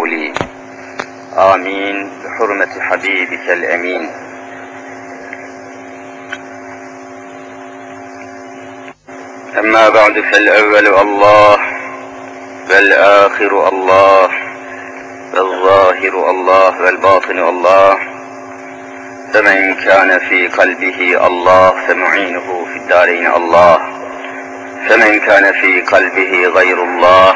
قولي آمين بحرمة حبيبك الأمين. أما بعد فالأول الله والآخر الله والظاهر الله والباطن الله، فمن كان في قلبه الله فمعينه في الدارين الله، فمن كان في قلبه غير الله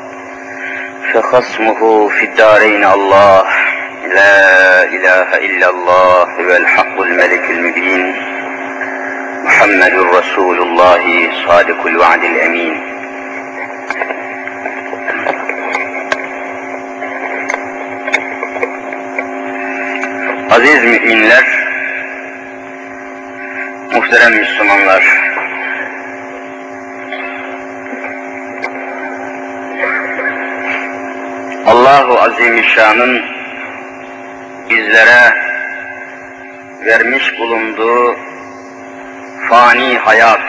فخصمه في الدارين الله. لا إله إلا الله هو الحق الملك المبين، محمد رسول الله صادق الوعد الأمين. Aziz müminler, muhterem Müslümanlar, Allah-u Azimüşşan'ın bizlere vermiş bulunduğu fani hayat,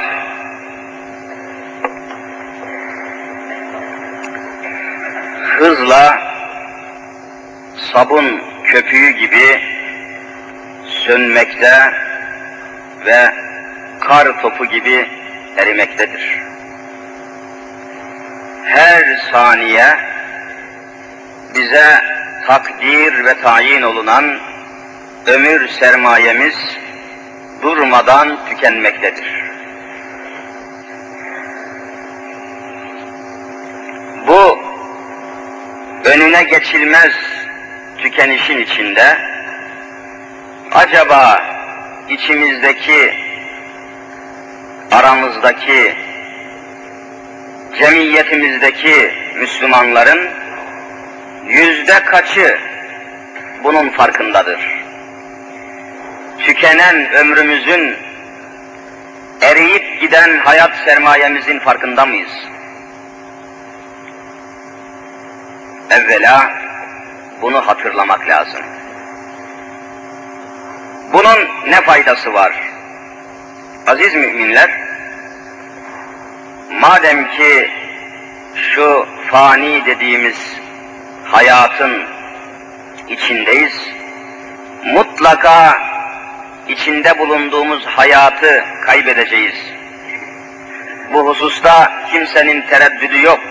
hızla sabun köpüğü gibi sönmekte ve kar topu gibi erimektedir. Her saniye bize takdir ve tayin olunan ömür sermayemiz durmadan tükenmektedir. Bu önüne geçilmez tükenişin içinde acaba içimizdeki, aramızdaki, cemiyetimizdeki Müslümanların yüzde kaçı bunun farkındadır? Tükenen ömrümüzün, eriyip giden hayat sermayemizin farkında mıyız? Evvela bunu hatırlamak lazım. Bunun ne faydası var? Aziz müminler, madem ki şu fani dediğimiz hayatın içindeyiz, mutlaka içinde bulunduğumuz hayatı kaybedeceğiz. Bu hususta kimsenin tereddüdü yok.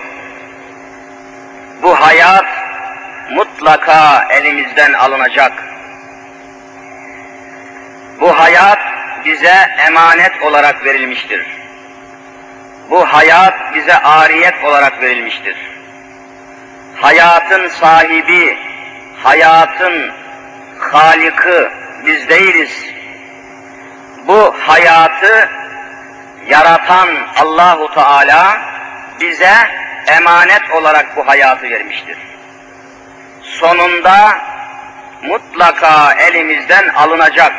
Bu hayat mutlaka elimizden alınacak. Bu hayat bize emanet olarak verilmiştir. Bu hayat bize ariyet olarak verilmiştir. Hayatın sahibi, hayatın Halik'i biz değiliz. Bu hayatı yaratan Allahu Teala bize emanet olarak bu hayatı vermiştir. Sonunda mutlaka elimizden alınacak.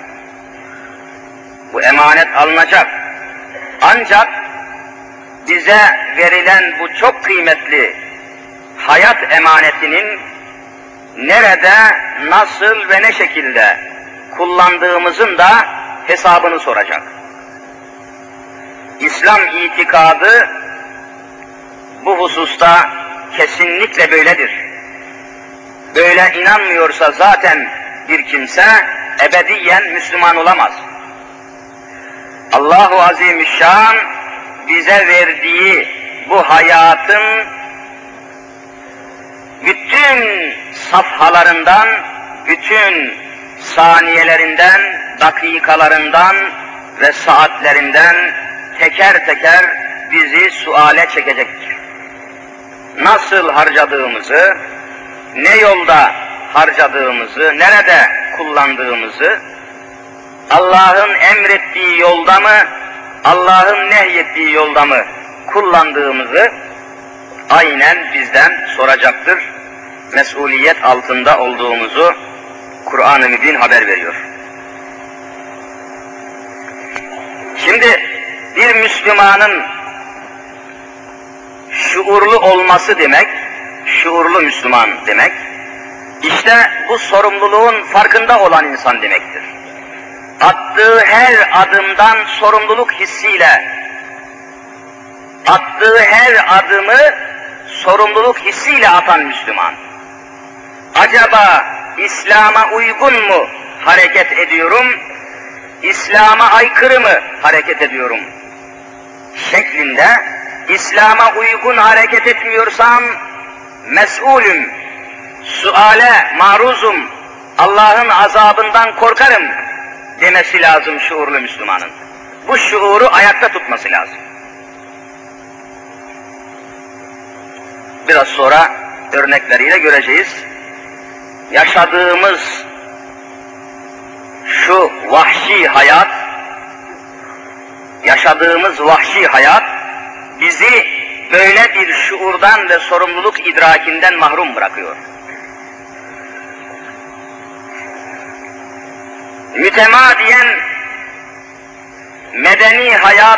Bu emanet alınacak. Ancak bize verilen bu çok kıymetli hayat emanetinin nerede, nasıl ve ne şekilde kullandığımızın da hesabını soracak. İslam itikadı bu hususta kesinlikle böyledir. Böyle inanmıyorsa zaten bir kimse ebediyen Müslüman olamaz. Allah-u Azimüşşan bize verdiği bu hayatın bütün safhalarından, bütün saniyelerinden, dakikalarından ve saatlerinden teker teker bizi suale çekecektir. Nasıl harcadığımızı, ne yolda harcadığımızı, nerede kullandığımızı, Allah'ın emrettiği yolda mı, Allah'ın nehyettiği yolda mı kullandığımızı aynen bizden soracaktır. Mesuliyet altında olduğumuzu Kur'an-ı Mübin haber veriyor. Şimdi bir Müslümanın şuurlu olması demek, şuurlu Müslüman demek, işte bu sorumluluğun farkında olan insan demektir. Attığı her adımdan sorumluluk hissiyle, attığı her adımı sorumluluk hissiyle atan Müslüman. Acaba İslam'a uygun mu hareket ediyorum, İslam'a aykırı mı hareket ediyorum şeklinde, İslam'a uygun hareket etmiyorsam mes'ulüm, suale maruzum, Allah'ın azabından korkarım demesi lazım şuurlu Müslümanın. Bu şuuru ayakta tutması lazım. Biraz sonra örnekleriyle göreceğiz. Yaşadığımız şu vahşi hayat bizi böyle bir şuurdan ve sorumluluk idrakinden mahrum bırakıyor. Mütemadiyen medeni hayat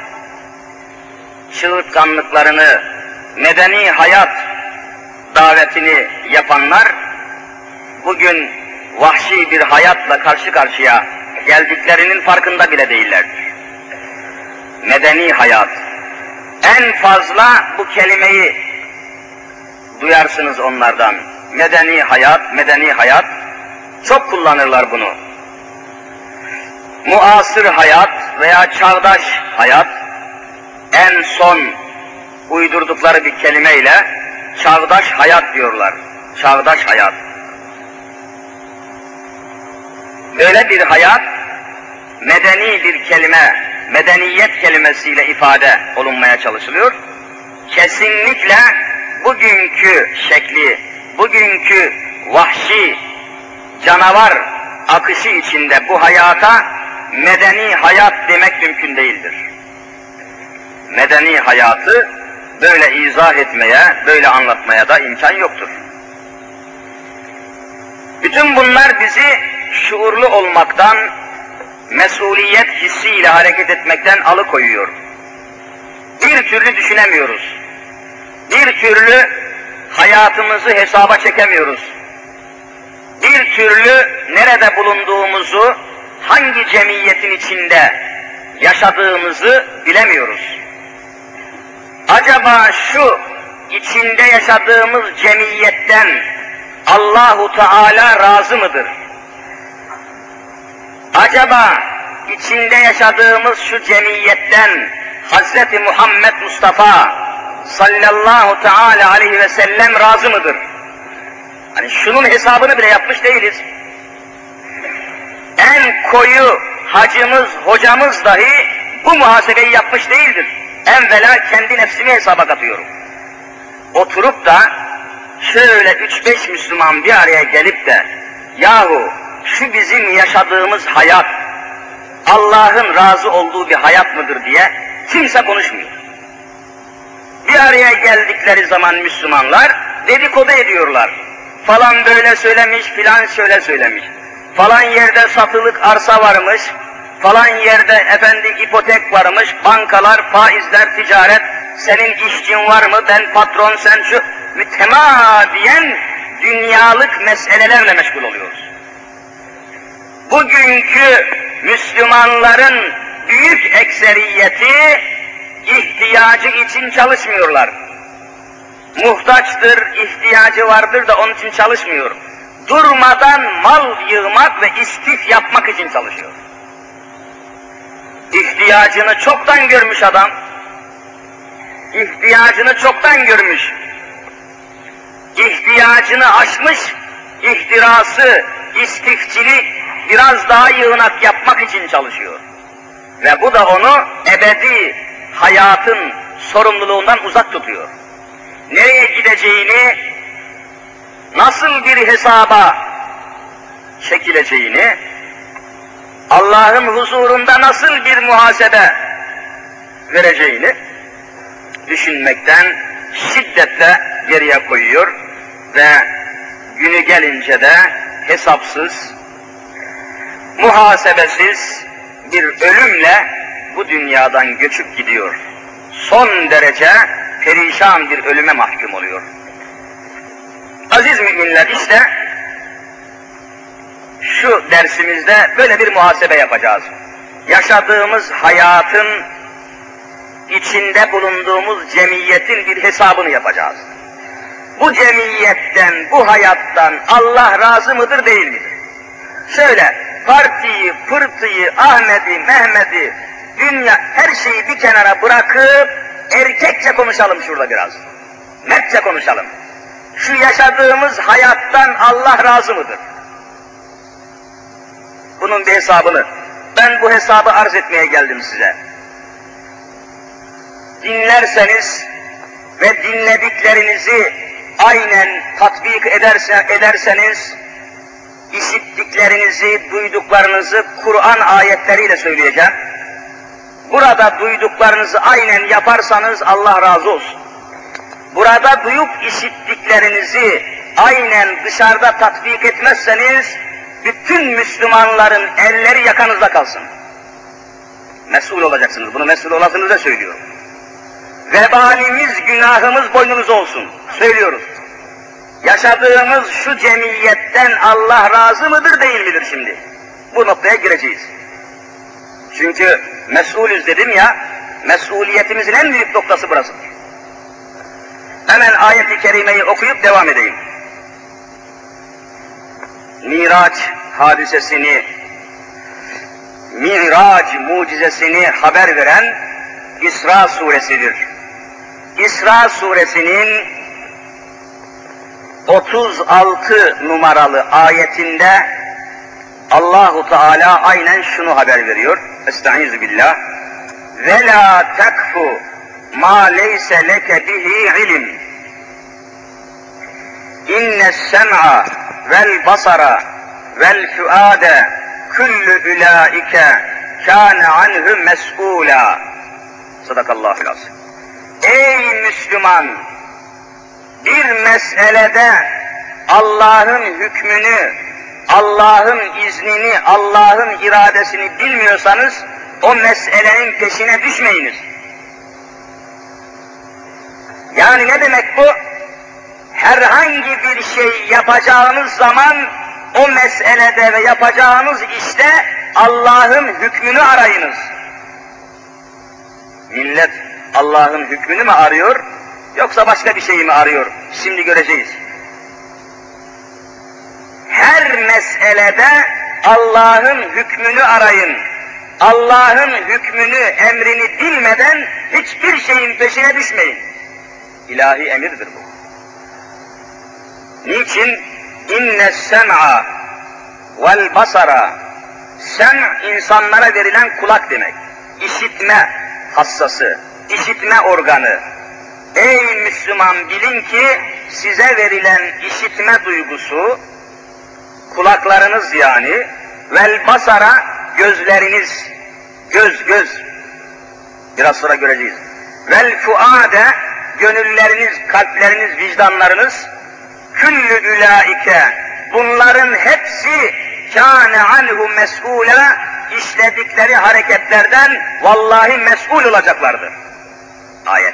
çığırtkanlıklarını, medeni hayat davetini yapanlar bugün vahşi bir hayatla karşı karşıya geldiklerinin farkında bile değillerdir. Medeni hayat. En fazla bu kelimeyi duyarsınız onlardan. Medeni hayat, medeni hayat. Çok kullanırlar bunu. Muasır hayat veya çağdaş hayat, en son uydurdukları bir kelimeyle çağdaş hayat diyorlar. Çağdaş hayat. Böyle bir hayat, medeni bir kelime, medeniyet kelimesiyle ifade olunmaya çalışılıyor. Kesinlikle bugünkü şekli, bugünkü vahşi, canavar akışı içinde bu hayata medeni hayat demek mümkün değildir. Medeni hayatı böyle izah etmeye, böyle anlatmaya da imkan yoktur. Bütün bunlar bizi şuurlu olmaktan, mesuliyet hissiyle hareket etmekten alıkoyuyor. Bir türlü düşünemiyoruz. Bir türlü hayatımızı hesaba çekemiyoruz. Bir türlü nerede bulunduğumuzu, hangi cemiyetin içinde yaşadığımızı bilemiyoruz. Acaba şu içinde yaşadığımız cemiyetten Allahu Teala razı mıdır? Acaba içinde yaşadığımız şu cemiyetten Hazreti Muhammed Mustafa sallallahu teala aleyhi ve sellem razı mıdır? Hani şunun hesabını bile yapmış değiliz. En koyu hacımız, hocamız dahi bu muhasebeyi yapmış değildir. Evvela kendi nefsimi hesaba katıyorum. Oturup da şöyle 3-5 Müslüman bir araya gelip de yahu şu bizim yaşadığımız hayat Allah'ın razı olduğu bir hayat mıdır diye kimse konuşmuyor. Bir araya geldikleri zaman Müslümanlar dedikodu ediyorlar. Falan böyle söylemiş, filan şöyle söylemiş. Falan yerde satılık arsa varmış, falan yerde ipotek varmış, bankalar, faizler, ticaret, senin işçin var mı, ben patron, sen şu, mütemadiyen dünyalık meselelerle meşgul oluyoruz. Bugünkü Müslümanların büyük ekseriyeti ihtiyacı için çalışmıyorlar. Muhtaçtır, ihtiyacı vardır da onun için çalışmıyor. Durmadan mal yığmak ve istif yapmak için çalışıyor. İhtiyacını çoktan görmüş adam. İhtiyacını çoktan görmüş. İhtiyacını aşmış, ihtirası, istifçili biraz daha yığınak yapmak için çalışıyor. Ve bu da onu ebedi hayatın sorumluluğundan uzak tutuyor. Nereye gideceğini, nasıl bir hesaba çekileceğini, Allah'ın huzurunda nasıl bir muhasebe vereceğini düşünmekten şiddetle geriye koyuyor ve günü gelince de hesapsız, muhasebesiz bir ölümle bu dünyadan göçüp gidiyor. Son derece perişan bir ölüme mahkum oluyor. Aziz müminler, işte şu dersimizde böyle bir muhasebe yapacağız. Yaşadığımız hayatın, içinde bulunduğumuz cemiyetin bir hesabını yapacağız. bu cemiyetten, bu hayattan Allah razı mıdır değil midir? Şöyle partiyi, pırtıyı, Ahmet'i, Mehmet'i, dünya her şeyi bir kenara bırakıp erkekçe konuşalım şurada biraz. Mertçe konuşalım. Şu yaşadığımız hayattan Allah razı mıdır? Bunun bir hesabını, ben bu hesabı arz etmeye geldim size. Dinlerseniz ve dinlediklerinizi aynen tatbik ederseniz, işittiklerinizi, duyduklarınızı Kur'an ayetleriyle söyleyeceğim. Burada duyduklarınızı aynen yaparsanız Allah razı olsun. Burada duyup işittiklerinizi aynen dışarıda tatbik etmezseniz, bütün Müslümanların elleri yakanızda kalsın. Mesul olacaksınız, bunu mesul olasınıza söylüyorum. Vebalimiz, günahımız boynunuza olsun, söylüyoruz. Yaşadığımız şu cemiyetten Allah razı mıdır değil midir şimdi? Bu noktaya gireceğiz. Çünkü mesulüz dedim ya, mesuliyetimizin en büyük noktası burasıdır. Hemen ayet-i kerimeyi okuyup devam edeyim. Miraç hadisesini, Miraç mucizesini haber veren İsra suresidir. İsra suresinin 36 numaralı ayetinde Allahu Teala aynen şunu haber veriyor. Estaizu billah. Ve la tekfu ma leyse leke bihi ilim. İnne sem'a vel basara vel fuade kullu ulaike kâne anhu mes'ûlâ. Sadakallahul azim. Ey Müslüman! Bir meselede Allah'ın hükmünü, Allah'ın iznini, Allah'ın iradesini bilmiyorsanız o meselenin peşine düşmeyiniz. Yani ne demek bu? Herhangi bir şey yapacağınız zaman o meselede ve yapacağınız işte Allah'ın hükmünü arayınız. Millet Allah'ın hükmünü mü arıyor yoksa başka bir şeyi mi arıyor? Şimdi göreceğiz. Her meselede Allah'ın hükmünü arayın. Allah'ın hükmünü, emrini bilmeden hiçbir şeyin peşine düşmeyin. İlahi emirdir bu. Niçin? İnne sem'a vel basara. Sem' insanlara verilen kulak demek. İşitme hassası, işitme organı. Ey Müslüman, bilin ki size verilen işitme duygusu, kulaklarınız yani, vel basara gözleriniz, göz, biraz sonra göreceğiz. Vel fuade gönülleriniz, kalpleriniz, vicdanlarınız, küllü ulaike, bunların hepsi kâne anhu mes'ûlâ, işledikleri hareketlerden vallahi mes'ul olacaklardır. Ayet.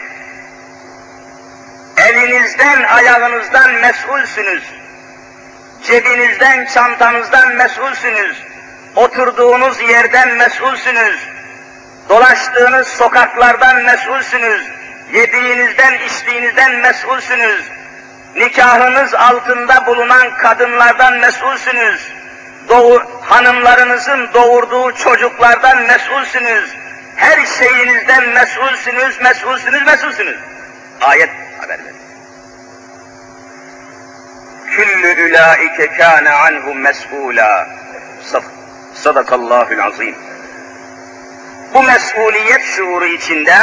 Elinizden, ayağınızdan mes'ulsünüz. Cebinizden, çantanızdan mes'ulsünüz. Oturduğunuz yerden mes'ulsünüz. Dolaştığınız sokaklardan mes'ulsünüz. Yediğinizden, içtiğinizden mes'ulsünüz. Nikahınız altında bulunan kadınlardan mes'ulsünüz. Hanımlarınızın doğurduğu çocuklardan mes'ulsünüz. Her şeyinizden mesulsünüz. Ayet haber veriyor. Küllü ulaike kâne anhu mes'ûlâ. Sadakallahul azim. Bu mesuliyet şuuru içinde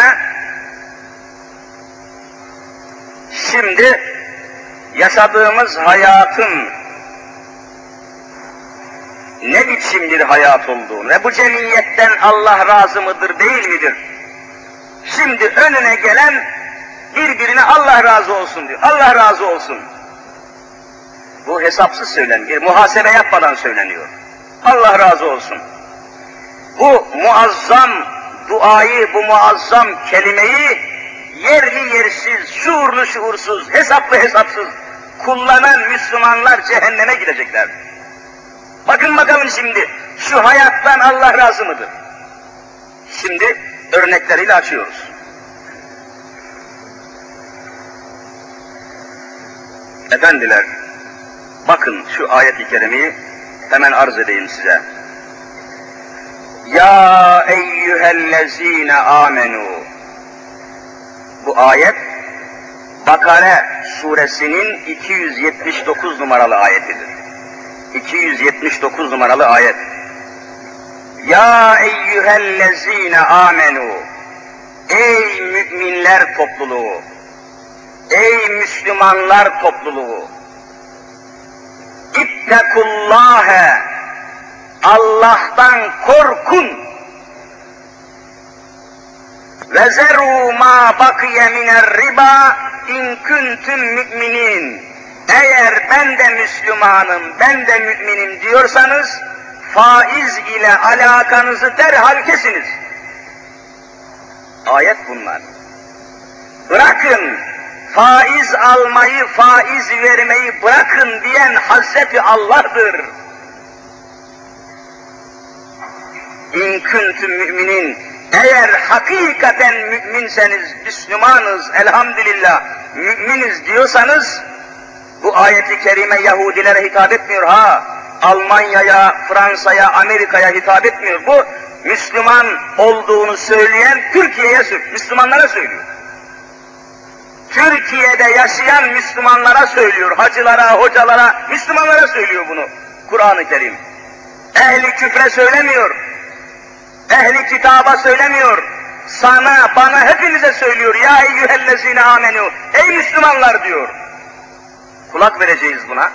şimdi yaşadığımız hayatın ne biçim bir hayat olduğunu ve bu cemiyetten Allah razı mıdır değil midir? Şimdi önüne gelen birbirine Allah razı olsun diyor. Allah razı olsun. Bu hesapsız söyleniyor, muhasebe yapmadan söyleniyor. Allah razı olsun. Bu muazzam duayı, bu muazzam kelimeyi yerli yersiz, şuurlu şuursuz, hesaplı hesapsız kullanan Müslümanlar cehenneme gidecekler. Bakın bakalım şimdi, şu hayattan Allah razı mıdır? Şimdi örnekleriyle açıyoruz. Efendiler, bakın şu ayet-i kerimeyi hemen arz edeyim size. Ya eyyühellezine amenu. Bu ayet Bakara suresinin 279 numaralı ayetidir. 279 numaralı ayet. Ya eyyühellezine amenu. Ey müminler topluluğu. Ey Müslümanlar topluluğu. İttekullâhe. Allah'tan korkun. Ve zerû mâ bakiye miner riba in kuntum müminin. Eğer ben de Müslümanım, ben de müminim diyorsanız, faiz ile alakanızı derhal kesiniz. Ayet bunlar. Bırakın, faiz almayı, faiz vermeyi bırakın diyen Hazreti Allah'tır. İn kuntum müminin. Eğer hakikaten müminseniz, Müslümanız, elhamdülillah, müminiz diyorsanız, bu ayet-i kerime Yahudilere hitap etmiyor ha, Almanya'ya, Fransa'ya, Amerika'ya hitap etmiyor. Bu, Müslüman olduğunu söyleyen Türkiye'ye, Müslümanlara söylüyor. Türkiye'de yaşayan Müslümanlara söylüyor, hacılara, hocalara, Müslümanlara söylüyor bunu Kur'an-ı Kerim. Ehli küfre söylemiyor. Ehli kitaba söylemiyor, sana, bana, hepinize söylüyor. Ya eyyühellezine amenu, ey Müslümanlar diyor. Kulak vereceğiz buna.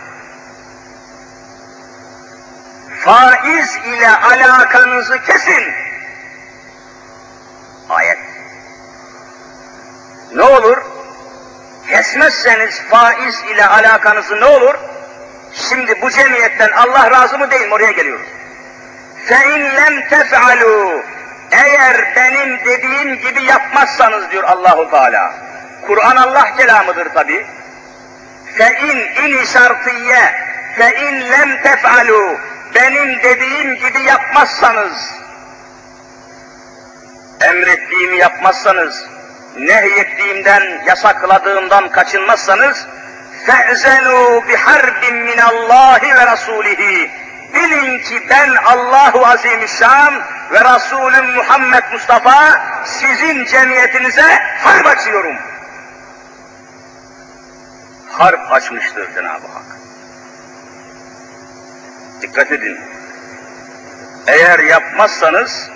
Faiz ile alakanızı kesin. Ayet. Ne olur? Kesmezseniz faiz ile alakanızı ne olur? Şimdi bu cemiyetten Allah razı mı değil mi? Oraya geliyoruz. فَاِنْ لَمْ تَفْعَلُوا. Eğer benim dediğim gibi yapmazsanız diyor Allahu Teala. Kur'an Allah kelamıdır tabi. فَاِنْ اِنِ şartiye فَاِنْ لَمْ تَفْعَلُوا. Benim dediğim gibi yapmazsanız, emrettiğimi yapmazsanız, nehyettiğimden, yasakladığımdan kaçınmazsanız, فَاَذَنُوا بِحَرْبٍ مِّنَ اللّٰهِ وَرَسُولِهِ. Bilin ki ben Allahu Azimüşşan ve Resulüm Muhammed Mustafa sizin cemiyetinize harp açıyorum. Harp açmıştır Cenab-ı Hak. Dikkat edin. Eğer yapmazsanız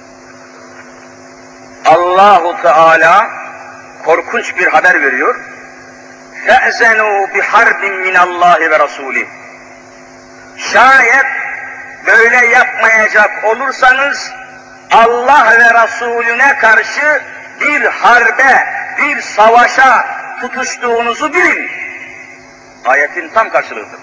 Allahu Teala korkunç bir haber veriyor. فَاَذَنُوا بِحَرْبٍ مِّنَ اللّٰهِ وَرَسُولِهِ. Şayet böyle yapmayacak olursanız Allah ve Resulüne karşı bir harbe, bir savaşa tutuştuğunuzu bilin. Ayetin tam karşılığıdır.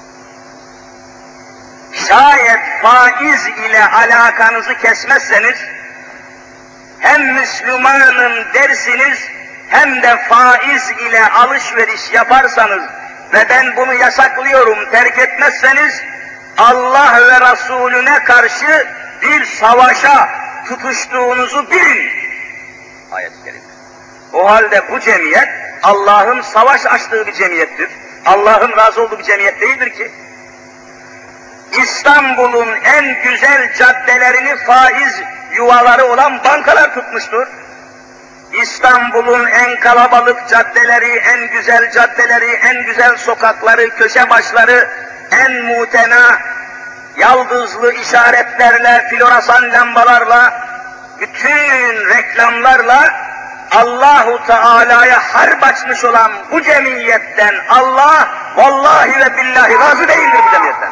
Şayet faiz ile alakanızı kesmezseniz, hem Müslümanım dersiniz, hem de faiz ile alışveriş yaparsanız ve ben bunu yasaklıyorum, terk etmezseniz, Allah ve Resulüne karşı bir savaşa tutuştuğunuzu bilin. Ayet-i kerime. O halde bu cemiyet, Allah'ın savaş açtığı bir cemiyettir. Allah'ın razı olduğu bir cemiyet değildir ki. İstanbul'un en güzel caddelerini faiz yuvaları olan bankalar tutmuştur. İstanbul'un en kalabalık caddeleri, en güzel caddeleri, en güzel sokakları, köşe başları, en mutena, yaldızlı işaretlerle, floresan lambalarla, bütün reklamlarla Allahu Teala'ya harp açmış olan bu cemiyetten Allah vallahi ve billahi razı değildir bu cemiyetten.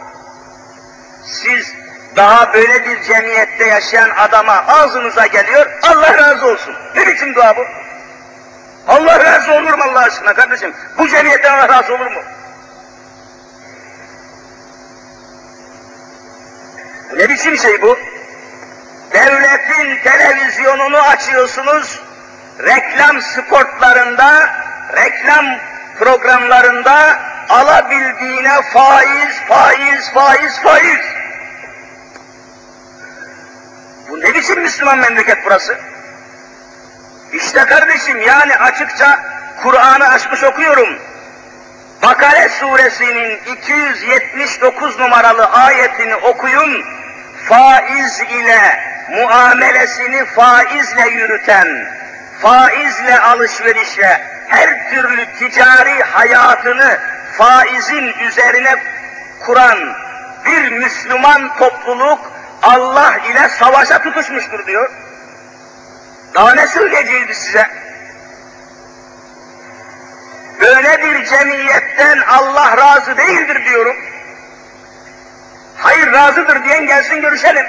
Siz daha böyle bir cemiyette yaşayan adama ağzınıza geliyor, Allah razı olsun. Ne biçim dua bu? Allah razı olur mu Allah aşkına kardeşim? Bu cemiyetten Allah razı olur mu? Ne biçim şey bu? Devletin televizyonunu açıyorsunuz, reklam spotlarında, reklam programlarında alabildiğine faiz, faiz, faiz, faiz. Bu ne biçim Müslüman memleket burası? İşte kardeşim, yani açıkça Kur'an'ı açmış okuyorum. Bakara suresinin 279 numaralı ayetini okuyun, faiz ile muamelesini faizle yürüten, faizle alışverişle, her türlü ticari hayatını faizin üzerine kuran bir Müslüman topluluk Allah ile savaşa tutuşmuştur diyor. Daha ne söyleyeceğiz biz size? Böyle bir cemiyetten Allah razı değildir diyorum. Hayır, razıdır diyen gelsin görüşelim.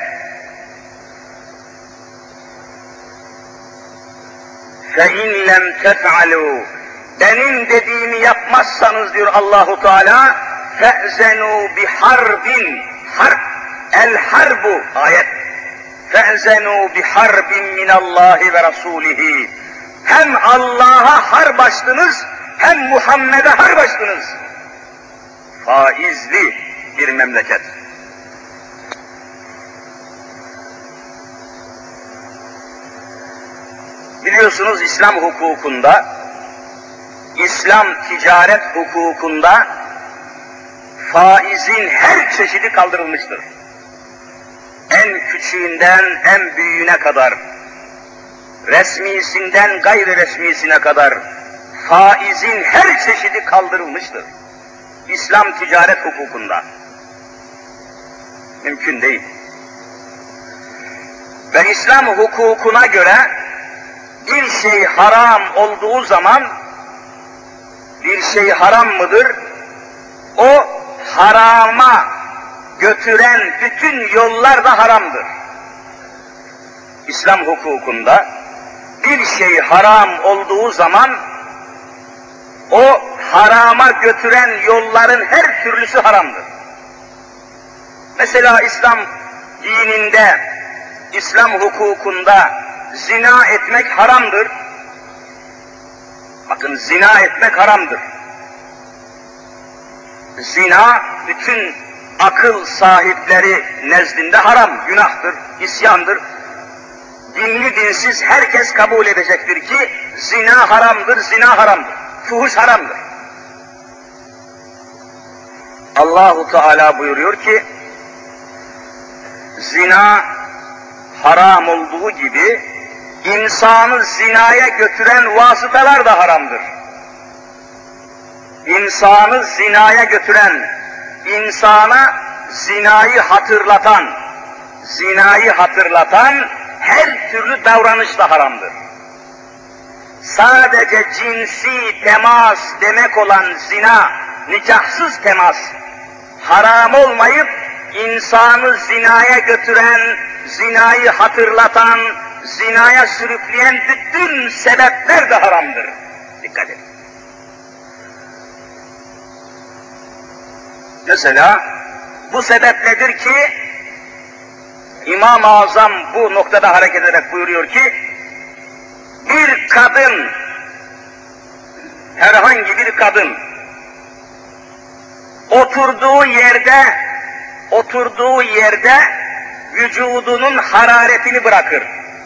فَاِنْ لَمْ تَفْعَلُوا Benim dediğimi yapmazsanız diyor Allahu Teala, فَاَذَنُوا بِحَرْبٍ Harp, el-harbu ayet. فَاَذَنُوا بِحَرْبٍ مِنَ اللّٰهِ وَرَسُولِهِ Hem Allah'a harp açtınız, hem Muhammed'e harp açtınız. Faizli bir memleket. Biliyorsunuz İslam hukukunda, İslam ticaret hukukunda faizin her çeşidi kaldırılmıştır. En küçüğünden en büyüğüne kadar, resmisinden gayri resmisine kadar faizin her çeşidi kaldırılmıştır. İslam ticaret hukukunda. Mümkün değil. Ve İslam hukukuna göre bir şey haram olduğu zaman, bir şey haram mıdır? O harama götüren bütün yollar da haramdır. İslam hukukunda bir şey haram olduğu zaman, o harama götüren yolların her türlüsü haramdır. Mesela İslam dininde, İslam hukukunda zina etmek haramdır. Bakın, zina etmek haramdır. Zina bütün akıl sahipleri nezdinde haram, günahtır, isyandır. Dinli dinsiz herkes kabul edecektir ki zina haramdır, zina haramdır, fuhuş haramdır. Allahu Teala buyuruyor ki, zina haram olduğu gibi insanı zinaya götüren vasıtalar da haramdır. İnsanı zinaya götüren, insana zinayı hatırlatan her türlü davranış da haramdır. Sadece cinsi temas demek olan zina, nikahsız temas, haram olmayıp insanı zinaya götüren, zinayı hatırlatan, zinaya sürükleyen bütün sebepler de haramdır. Dikkat edin. Mesela bu sebepledir ki İmam-ı Azam bu noktada hareket ederek buyuruyor ki, bir kadın, herhangi bir kadın oturduğu yerde vücudunun hararetini bırakır.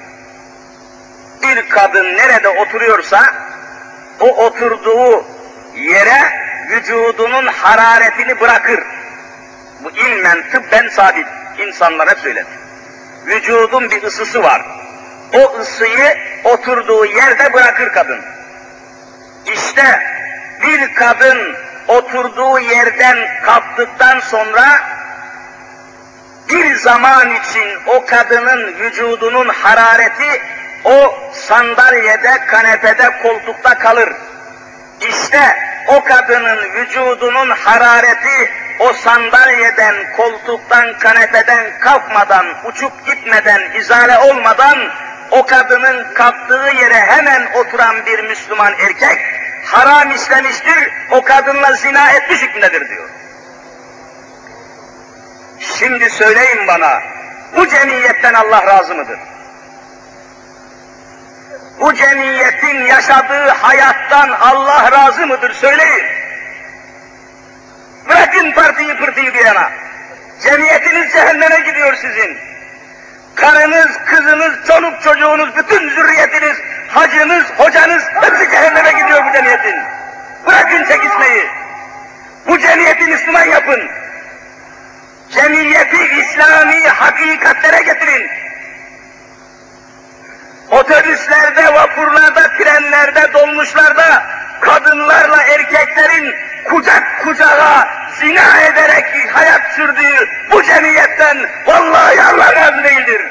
Bir kadın nerede oturuyorsa o oturduğu yere vücudunun hararetini bırakır. Bu ilmen, tıbben sabit. İnsanlara söyledi. Vücudun bir ısısı var. O ısıyı oturduğu yerde bırakır kadın. İşte bir kadın oturduğu yerden kalktıktan sonra bir zaman için o kadının vücudunun harareti o sandalyede, kanepede, koltukta kalır. İşte o kadının vücudunun harareti o sandalyeden, koltuktan, kanepeden kalkmadan, uçup gitmeden, izale olmadan o kadının kalktığı yere hemen oturan bir Müslüman erkek haram işlemiştir, o kadınla zina etmiş hükmündedir diyor. Şimdi söyleyin bana, bu cemiyetten Allah razı mıdır? Bu cemiyetin yaşadığı hayattan Allah razı mıdır? Söyleyin. Bırakın partiyi pırtıyı bir yana. Cemiyetiniz cehenneme gidiyor sizin. Karınız, kızınız, çoluk çocuğunuz, bütün zürriyetiniz, hacınız, hocanız hepsi cehenneme gidiyor bu cemiyetin. Bırakın çekişmeyi. cemiyeti Müslüman yapın. Cemiyeti İslami hakikatlere getirin. Otobüslerde, vapurlarda, trenlerde, dolmuşlarda kadınlarla erkeklerin kucak kucağa zina ederek hayat sürdüğü bu cemiyetten vallahi Allah razı değildir.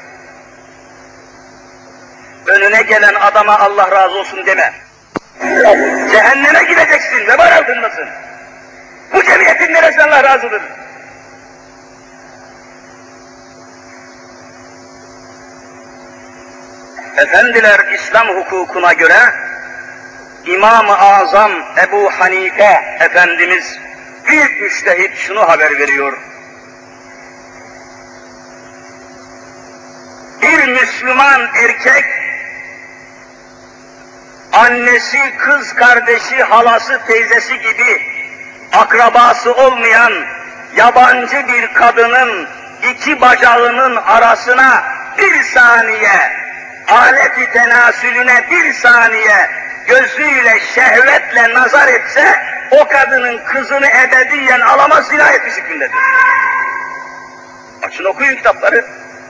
Önüne gelen adama Allah razı olsun deme. Cehenneme gideceksin, vebal altındasın. Bu cemiyetin neresi Allah razıdır? Efendiler İslam hukukuna göre İmam-ı Azam Ebu Hanife Efendimiz büyük müştehit şunu haber veriyor. Bir Müslüman erkek annesi, kız kardeşi, halası, teyzesi gibi akrabası olmayan yabancı bir kadının iki bacağının arasına bir saniye, alet-i tenasülüne bir saniye gözüyle, şehvetle nazar etse, o kadının kızını ebediyen alamaz, zina etmiş hükmündedir. Açın okuyun kitapları.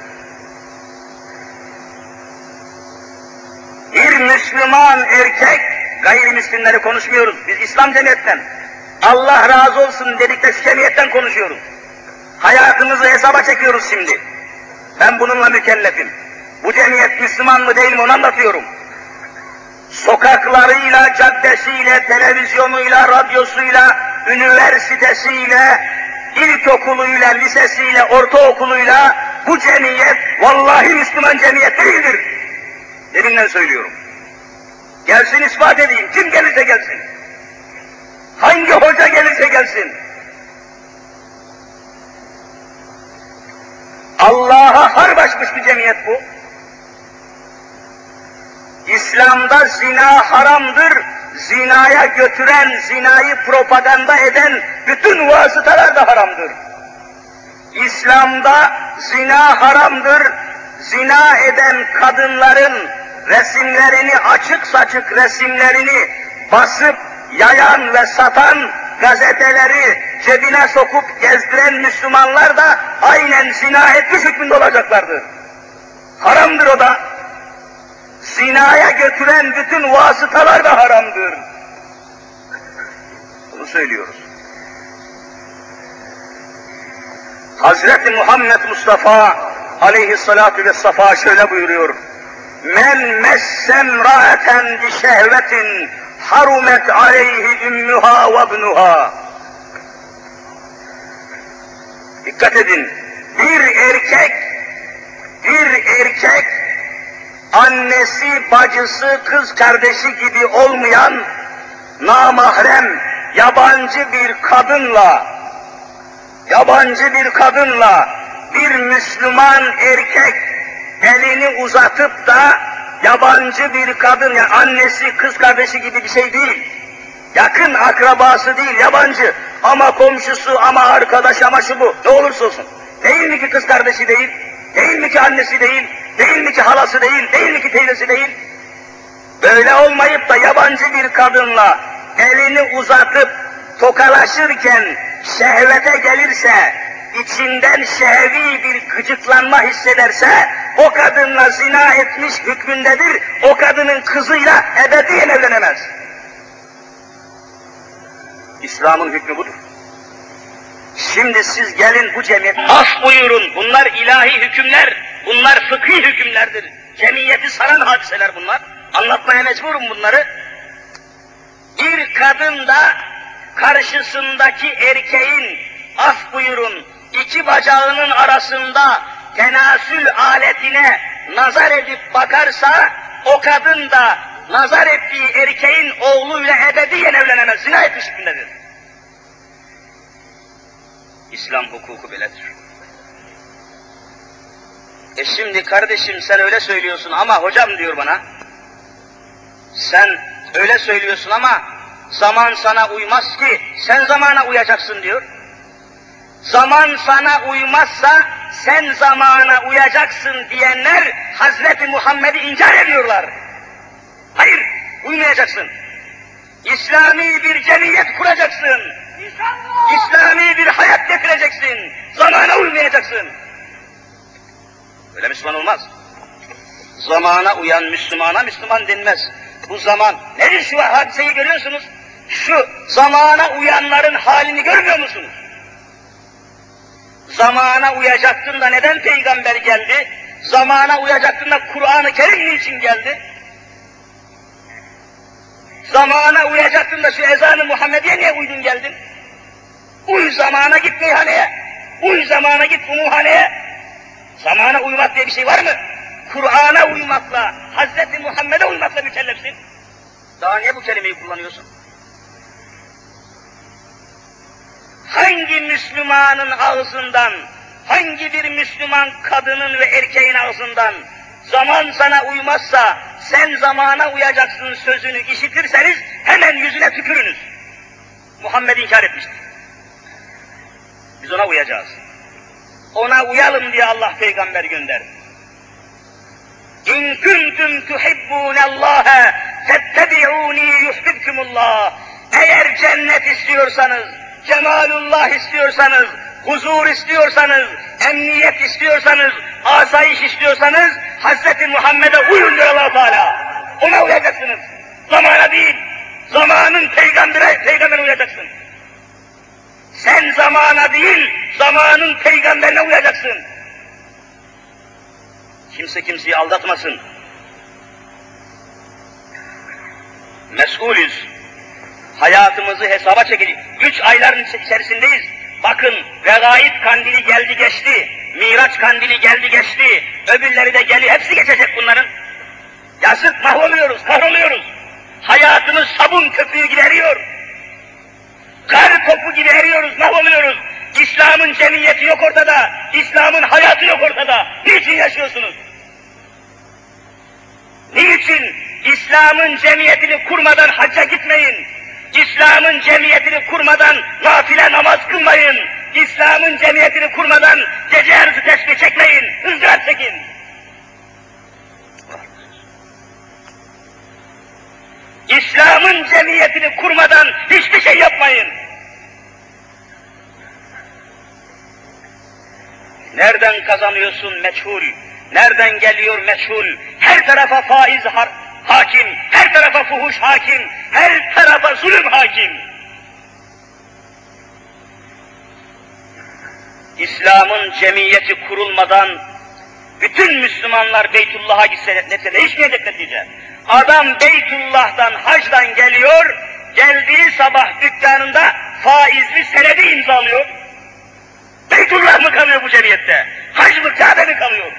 Bir Müslüman erkek, gayrimüslimleri konuşmuyoruz, biz İslam cemiyetten, Allah razı olsun dedikleri şu cemiyetten konuşuyoruz. Hayatımızı hesaba çekiyoruz şimdi. Ben bununla mükellefim. Bu cemiyet Müslüman mı değil mi onu anlatıyorum. Sokaklarıyla, caddesiyle, televizyonuyla, radyosuyla, üniversitesiyle, ilkokuluyla, lisesiyle, ortaokuluyla bu cemiyet vallahi Müslüman cemiyet değildir. Derinden söylüyorum. Gelsin ispat edeyim, kim gelirse gelsin. Hangi hoca gelirse gelsin. Allah'a harp açmış bir cemiyet bu. İslam'da zina haramdır, zinaya götüren, zinayı propaganda eden bütün vasıtalar da haramdır. İslam'da zina haramdır, zina eden kadınların resimlerini, açık saçık resimlerini basıp yayan ve satan, gazeteleri cebine sokup gezdiren Müslümanlar da aynen zina etmiş hükmünde olacaklardır. Haramdır o da. Zinaya götüren bütün vasıtalar da haramdır. Bunu söylüyoruz. Hazreti Muhammed Mustafa aleyhissalatu vesselam şöyle buyuruyor. Men messen ra'eten bi şehvetin harumet aleyhi ümmüha ve ibnuha. Dikkat edin. Bir erkek annesi, bacısı, kız kardeşi gibi olmayan namahrem yabancı bir kadınla bir Müslüman erkek elini uzatıp da yabancı bir kadın, yani annesi, kız kardeşi gibi bir şey değil, yakın akrabası değil, yabancı, ama komşusu, ama arkadaş, ama şu bu, ne olursa olsun, değil mi ki kız kardeşi değil, değil mi ki annesi değil, değil mi ki halası değil, değil mi ki teyzesi değil? Böyle olmayıp da yabancı bir kadınla elini uzatıp tokalaşırken şehvete gelirse, içinden şehvi bir gıcıklanma hissederse, o kadınla zina etmiş hükmündedir, o kadının kızıyla ebediyen evlenemez. İslam'ın hükmü budur. Şimdi siz gelin bu cemiyet, af buyurun, bunlar ilahi hükümler, bunlar fıkhi hükümlerdir. Cemiyeti saran hadiseler bunlar. Anlatmaya mecburum bunları. Bir kadın da karşısındaki erkeğin, af buyurun, iki bacağının arasında tenasül aletine nazar edip bakarsa, o kadın da nazar ettiği erkeğin oğluyla ebediyen evlenemez, zina etmiş hükmündedir. İslam hukuku böyledir. Şimdi kardeşim sen öyle söylüyorsun ama hocam diyor bana, sen öyle söylüyorsun ama zaman sana uymaz ki, sen zamana uyacaksın diyor. Zaman sana uymazsa sen zamana uyacaksın diyenler Hazreti Muhammed'i inkar ediyorlar. Hayır, uymayacaksın. İslami bir cemiyet kuracaksın. İnşallah. uymayacaksın. Böyle Müslüman olmaz. Zamana uyan Müslümana Müslüman denmez. Bu zaman, nedir şu hadiseyi görüyorsunuz? Şu zamana uyanların halini görmüyor musunuz? Zamana uyacaktın da neden peygamber geldi? Zamana uyacaktın da Kur'an-ı Kerim niçin geldi? Zamana uyacaktın da şu ezan-ı Muhammediye niye uydun geldin? Uy zamana git meyhaneye, uy zamana git umuhaneye. Zamana uymak diye bir şey var mı? Kur'an'a uymakla, Hazreti Muhammed'e uymakla mükellefsin. Daha niye bu kelimeyi kullanıyorsun? Hangi Müslümanın ağzından, hangi bir Müslüman kadının ve erkeğin ağzından zaman sana uymazsa sen zamana uyacaksın sözünü işitirseniz hemen yüzüne tükürünüz. Muhammed inkar etmiştir. Biz ona uyacağız. Ona uyalım diye Allah peygamber gönderdi. İn kuntum tuhibbunallaha fettebi'uni yuhibbukumullah. Eğer cennet istiyorsanız, cemalullah istiyorsanız, huzur istiyorsanız, emniyet istiyorsanız, asayiş istiyorsanız Hazreti Muhammed'e uyun diyor Allah Teala. Ona uyacaksınız. Zamana değil, zamanın peygamberine uyacaksın. Sen zamana değil, zamanın peygamberine uyacaksın. Kimse kimseyi aldatmasın. Mesulüz. Hayatımızı hesaba çekelim. 3 ayların içerisindeyiz. Bakın, Regaib kandili geldi geçti. Miraç kandili geldi geçti. Öbürleri de geliyor. Hepsi geçecek bunların. Yazık, mahvoluyoruz, kahroluyoruz. Hayatımız sabun köpüğü gibi eriyor. Kar topu gibi eriyoruz, mahvoluyoruz. İslam'ın cemiyeti yok ortada. İslam'ın hayatı yok ortada. Niçin yaşıyorsunuz? Niçin İslam'ın cemiyetini kurmadan hacca gitmeyin? İslam'ın cemiyetini kurmadan nafile namaz kılmayın. İslam'ın cemiyetini kurmadan gece yarısı tesbih çekmeyin. Hızdırat çekin. İslam'ın cemiyetini kurmadan hiçbir şey yapmayın. Nereden kazanıyorsun meçhul, nereden geliyor meçhul, her tarafa faiz hakim, her tarafa fuhuş hakim, her tarafa zulüm hakim. İslam'ın cemiyeti kurulmadan bütün Müslümanlar Beytullah'a gitse ne değişmeyecek netice. Adam Beytullah'tan, hacdan geliyor, geldiği sabah dükkanında faizli senedi imzalıyor. Beytullah mı kalıyor bu cemiyette? Hac mı, Kabe mi kalıyor?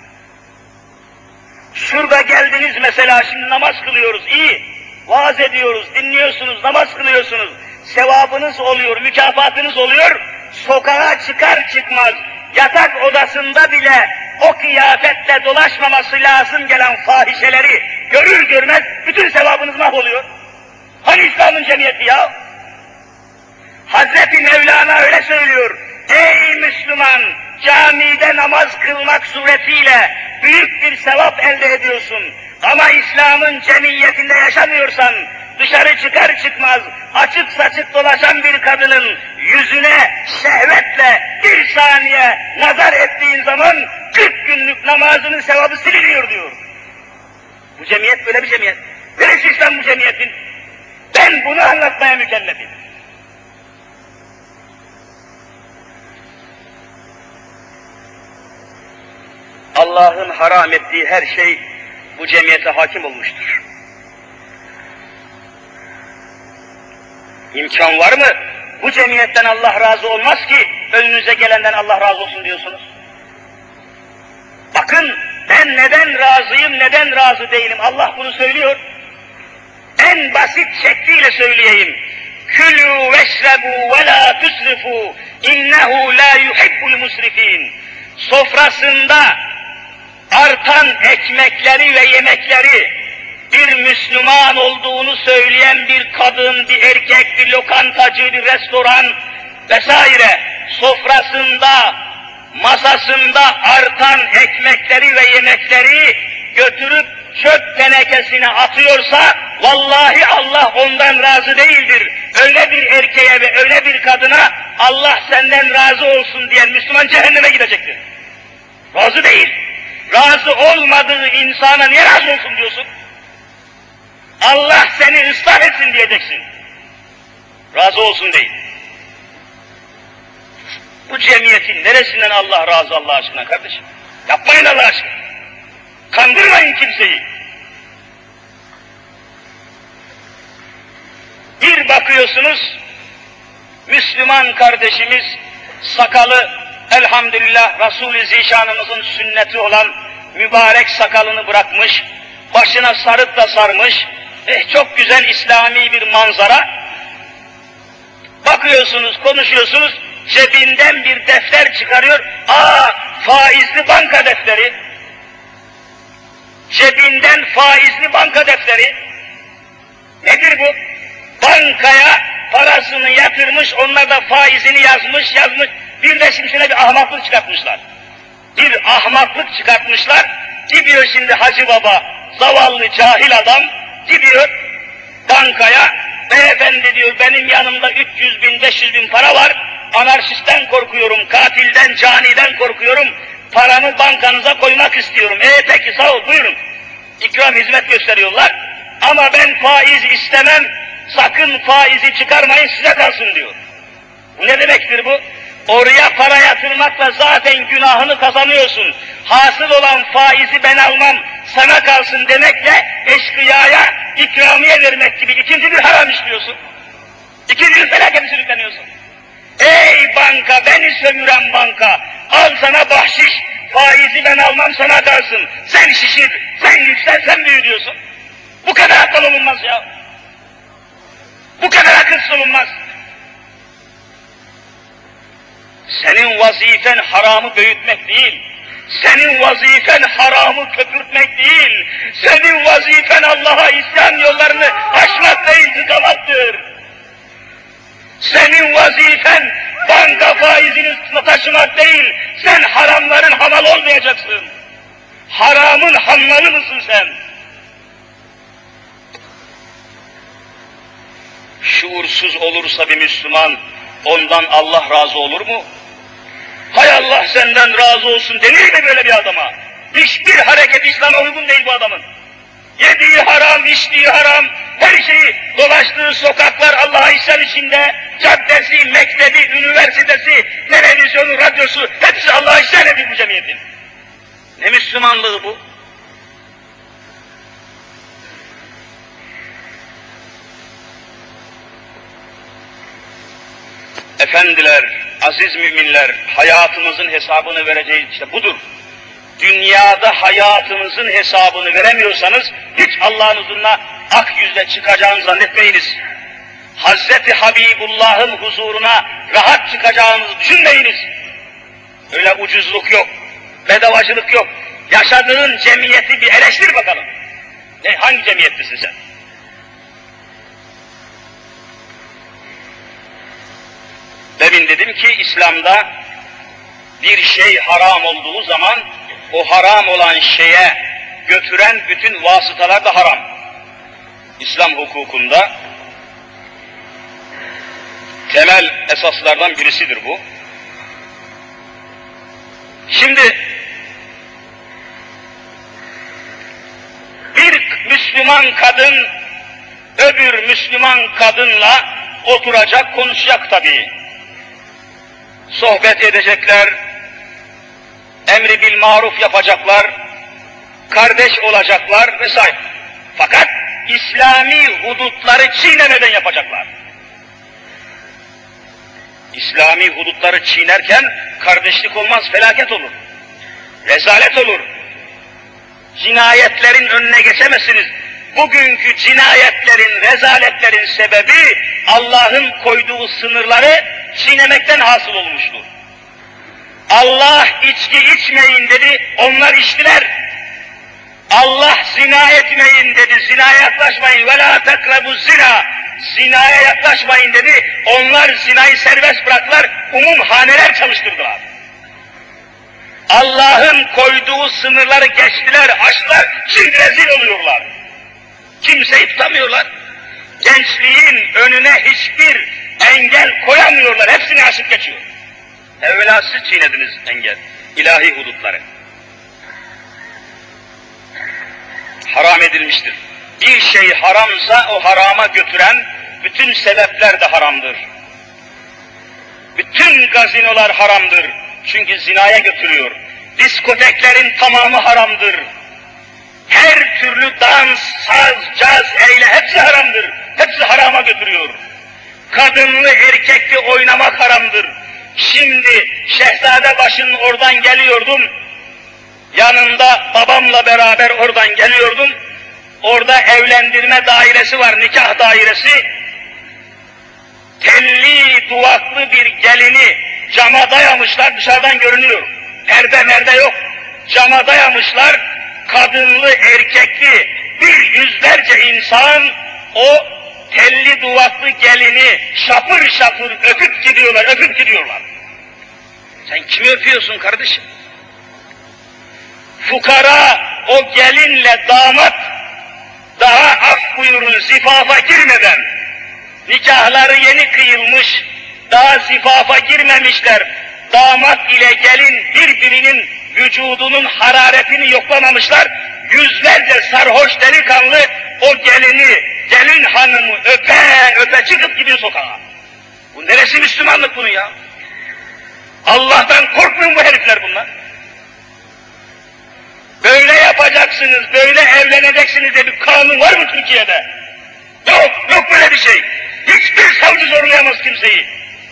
Şurada geldiniz mesela, şimdi namaz kılıyoruz, iyi. Vaaz ediyoruz, dinliyorsunuz, namaz kılıyorsunuz. Sevabınız oluyor, mükafatınız oluyor. Sokağa çıkar çıkmaz, yatak odasında bile o kıyafetle dolaşmaması lazım gelen fahişeleri görür görmez bütün sevabınız mahvoluyor. Hani İslam'ın cemiyeti ya? Hazreti Mevlana öyle söylüyor. Ey Müslüman, camide namaz kılmak suretiyle büyük bir sevap elde ediyorsun. Ama İslam'ın cemiyetinde yaşamıyorsan, dışarı çıkar çıkmaz açık saçık dolaşan bir kadının yüzüne şehvetle bir saniye nazar ettiğin zaman 40 günlük namazının sevabı siliniyor diyor. Bu cemiyet böyle bir cemiyet. Neresi İslam bu cemiyetin? Ben bunu anlatmaya mükellefim. Allah'ın haram ettiği her şey bu cemiyete hakim olmuştur. İmkan var mı? Bu cemiyetten Allah razı olmaz ki önünüze gelenden Allah razı olsun diyorsunuz. Bakın, ben neden razıyım, neden razı değilim? Allah bunu söylüyor. En basit şekliyle söyleyeyim. Külü veşrebu ve la tusrifu innehu la yuhibbul musrifin. Sofrasında artan ekmekleri ve yemekleri bir Müslüman olduğunu söyleyen bir kadın, bir erkek, bir lokantacı, bir restoran vesaire sofrasında, masasında artan ekmekleri ve yemekleri götürüp çöp tenekesine atıyorsa vallahi Allah ondan razı değildir. öyle bir erkeğe ve öyle bir kadına Allah senden razı olsun diyen Müslüman cehenneme gidecektir. Razı değil. Razı olmadığı insana niye razı olsun diyorsun? Allah seni ıslah etsin diyeceksin. Razı olsun değil. Bu cemiyetin neresinden Allah razı Allah aşkına kardeşim? Yapmayın Allah aşkına. Kandırmayın kimseyi. Bir bakıyorsunuz, Müslüman kardeşimiz sakalı elhamdülillah Resul-i Zişanımızın sünneti olan mübarek sakalını bırakmış, başına sarıp da sarmış, çok güzel İslami bir manzara. Bakıyorsunuz, konuşuyorsunuz, cebinden bir defter çıkarıyor, faizli banka defteri. Cebinden faizli banka defteri. Nedir bu? Bankaya parasını yatırmış, onlar da faizini yazmış. Bir de şimdi şöyle bir ahmaklık çıkartmışlar. Bir ahmaklık çıkartmışlar. Gidiyor şimdi Hacı Baba, zavallı cahil adam, gidiyor bankaya, beyefendi diyor benim yanımda 300 bin, 500 bin para var, anarşistten korkuyorum, katilden, caniden korkuyorum, paramı bankanıza koymak istiyorum. Peki sağ ol, buyurun. İkram hizmet gösteriyorlar. Ama ben faiz istemem, sakın faizi çıkarmayın, size kalsın diyor. Bu ne demektir bu? Oraya para yatırmakla zaten günahını kazanıyorsun. Hasıl olan faizi ben almam, sana kalsın demekle eşkıyaya ikramiye vermek gibi ikinci bir haram işliyorsun. İkinci bir felakete sürükleniyorsun. Ey banka, beni sömüren banka, al sana bahşiş, faizi ben almam, sana kalsın. Sen şişir, sen yüksel, sen büyü diyorsun. Bu kadar akıl olunmaz ya. Bu kadar akılsız olunmaz. Senin vazifen haramı büyütmek değil. Senin vazifen haramı köpürtmek değil. Senin vazifen Allah'a isyan yollarını aşmak ve intikamattir. Senin vazifen banka faizini taşımak değil. Sen haramların hamalı olmayacaksın. Haramın hammalı mısın sen? Şuursuz olursa bir Müslüman, ondan Allah razı olur mu? Hay Allah senden razı olsun denir mi böyle bir adama? Hiçbir hareket İslam'a uygun değil bu adamın. Yediği haram, içtiği haram, her şeyi, dolaştığı sokaklar Allah'a isyan içinde, caddesi, mektebi, üniversitesi, televizyonu, radyosu, hepsi Allah'a isyan ediyor bu cemiyetin. Ne Müslümanlığı bu? Efendiler, aziz müminler, hayatımızın hesabını vereceğiz, işte budur. Dünyada hayatınızın hesabını veremiyorsanız, hiç Allah'ın huzuruna ak yüzle çıkacağınızı zannetmeyiniz. Hazreti Habibullah'ın huzuruna rahat çıkacağınızı düşünmeyiniz. Öyle ucuzluk yok, bedavacılık yok. Yaşadığın cemiyeti bir eleştir bakalım. Hangi cemiyetlisin sen? Demin dedim ki İslam'da bir şey haram olduğu zaman o haram olan şeye götüren bütün vasıtalar da haram. İslam hukukunda temel esaslardan birisidir bu. Şimdi bir Müslüman kadın öbür Müslüman kadınla oturacak, konuşacak tabii. Sohbet edecekler, emri bil maruf yapacaklar, kardeş olacaklar vesaire. Fakat İslami hudutları çiğnemeden yapacaklar. İslami hudutları çiğnerken kardeşlik olmaz, felaket olur. Rezalet olur. Cinayetlerin önüne geçemezsiniz. Bugünkü cinayetlerin, rezaletlerin sebebi Allah'ın koyduğu sınırları çiğnemekten hasıl olmuştur. Allah içki içmeyin dedi, onlar içtiler. Allah zina etmeyin dedi, zinaya yaklaşmayın. وَلَا تَقْرَبُوا zina. Zinaya yaklaşmayın dedi, onlar zinayı serbest bıraktılar, umum haneler çalıştırdılar. Allah'ın koyduğu sınırları geçtiler, aştılar, şimdi rezil oluyorlar. Kimseyi tutamıyorlar. gençliğin önüne hiçbir engel koyamıyorlar, hepsini aşıp geçiyor. Evvela siz çiğnediniz engel, ilahi hudutları. Haram edilmiştir. Bir şey haramsa o harama götüren bütün sebepler de haramdır. Bütün gazinolar haramdır. Çünkü zinaya götürüyor. Diskoteklerin tamamı haramdır. Her türlü dans, saz, caz, eyle hepsi haramdır. Hepsi harama götürüyor. Kadınlı, erkekli oynamak haramdır. Şimdi Şehzadebaşı'nın oradan geliyordum. Yanında babamla beraber oradan geliyordum. Orada evlendirme dairesi var, nikah dairesi. Telli, duvaklı bir gelini cama dayamışlar, dışarıdan görünüyor. Perde yok. Cama dayamışlar, kadınlı, erkekli yüzlerce insan o telli duvaklı gelini şapır şapır öpüp gidiyorlar. Sen kimi öpüyorsun kardeşim? Fukara o gelinle damat daha af buyurun zifafa girmeden, nikahları yeni kıyılmış, daha zifafa girmemişler, damat ile gelin birbirinin vücudunun hararetini yoklamamışlar, yüzlerce sarhoş delikanlı o gelin hanımı öpe çıkıp gidiyor sokağa. Bu neresi Müslümanlık bunun ya? Allah'tan korkmuyor mu bu herifler bunlar? Böyle yapacaksınız, böyle evleneceksiniz diye bir kanun var mı Türkiye'de? Yok böyle bir şey. Hiçbir savcı zorlayamaz kimseyi.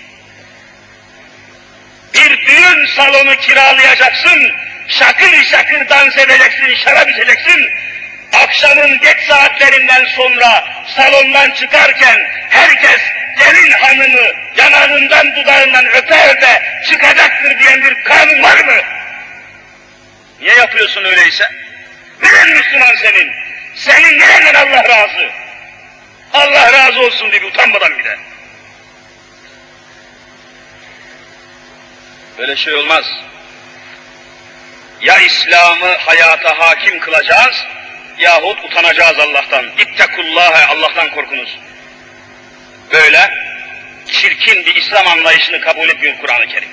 Bir düğün salonu kiralayacaksın, şakır şakır dans edeceksin, şarap içeceksin. Akşamın geç saatlerinden sonra salondan çıkarken herkes gelin hanımı yanağından dudağından öpe çıkacaktır diyen bir kanun var mı? Niye yapıyorsun öyleyse? Neden Müslüman senin? Senin nereden Allah razı? Allah razı olsun diye utanmadan bir de. Böyle şey olmaz. Ya İslam'ı hayata hakim kılacağız, yahut utanacağız Allah'tan. İttekullâhe, Allah'tan korkunuz. Böyle çirkin bir İslam anlayışını kabul etmiyor Kur'an-ı Kerim.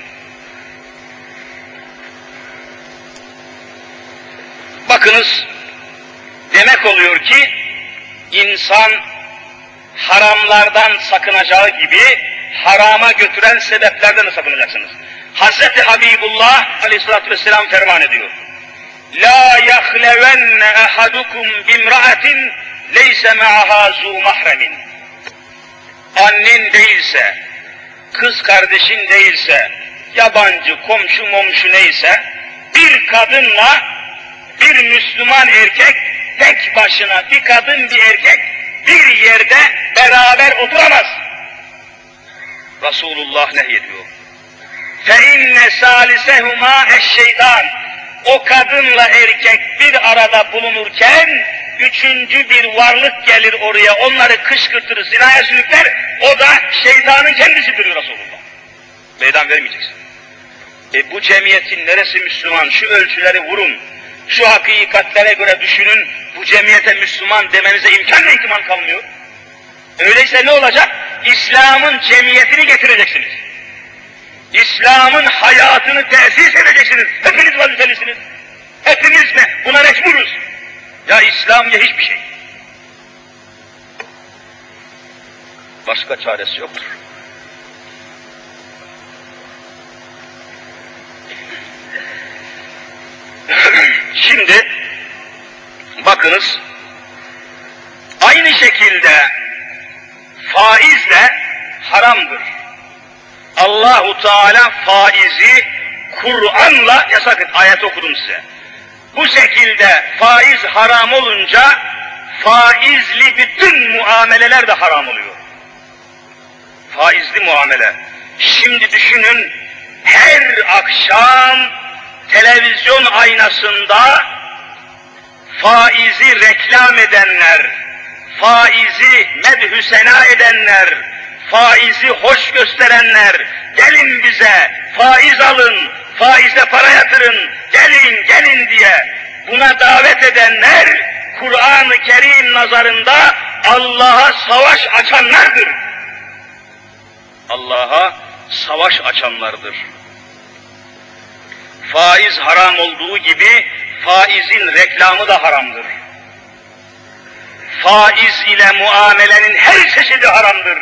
Bakınız, demek oluyor ki insan haramlardan sakınacağı gibi harama götüren sebeplerden de sakınacaksınız. Hazreti Habibullah aleyhissalatü vesselam ferman ediyor. La yahlevenne ahadukum bimra'atin leyse ma'aha zu mahremin. Annen değilse, kız kardeşin değilse, yabancı, komşu, momşu neyse, bir kadınla bir Müslüman erkek tek başına, bir kadın bir erkek bir yerde beraber oturamaz. Resulullah nehyediyor. فَاِنَّ سَالِسَهُمَا eşşeytan. O kadınla erkek bir arada bulunurken üçüncü bir varlık gelir oraya, onları kışkırtır, zinaya sürükler, o da şeytanın kendisidir Resulullah. Meydan vermeyeceksin. Bu cemiyetin neresi Müslüman? Şu ölçüleri vurun, şu hakikatlere göre düşünün, bu cemiyete Müslüman demenize imkan ve ihtimal kalmıyor. Öyleyse ne olacak? İslam'ın cemiyetini getireceksiniz. İslam'ın hayatını tesis edeceksiniz. Hepiniz vazifelisiniz. Hepimiz mi? Buna mecburuz. Ya İslam ya hiçbir şey. Başka çaresi yoktur. Şimdi bakınız, aynı şekilde faiz de haramdır. Allahu Teala faizi Kur'an'la yasak etti. Ayet okudum size. Bu şekilde faiz haram olunca faizli bütün muameleler de haram oluyor. Faizli muamele. Şimdi düşünün, her akşam televizyon aynasında faizi reklam edenler, faizi medhü sena edenler, faizi hoş gösterenler, gelin bize faiz alın, faize para yatırın, gelin diye buna davet edenler, Kur'an-ı Kerim nazarında Allah'a savaş açanlardır. Allah'a savaş açanlardır. Faiz haram olduğu gibi faizin reklamı da haramdır. Faiz ile muamelenin her çeşidi haramdır.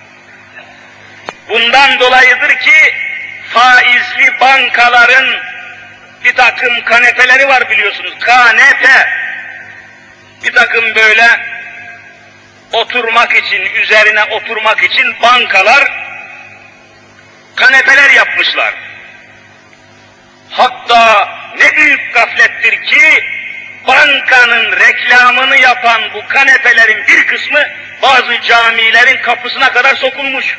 Bundan dolayıdır ki faizli bankaların bir takım kanepeleri var biliyorsunuz. Kanepe. Bir takım böyle oturmak için, üzerine oturmak için bankalar kanepeler yapmışlar. Hatta ne büyük gaflettir ki bankanın reklamını yapan bu kanepelerin bir kısmı bazı camilerin kapısına kadar sokulmuş.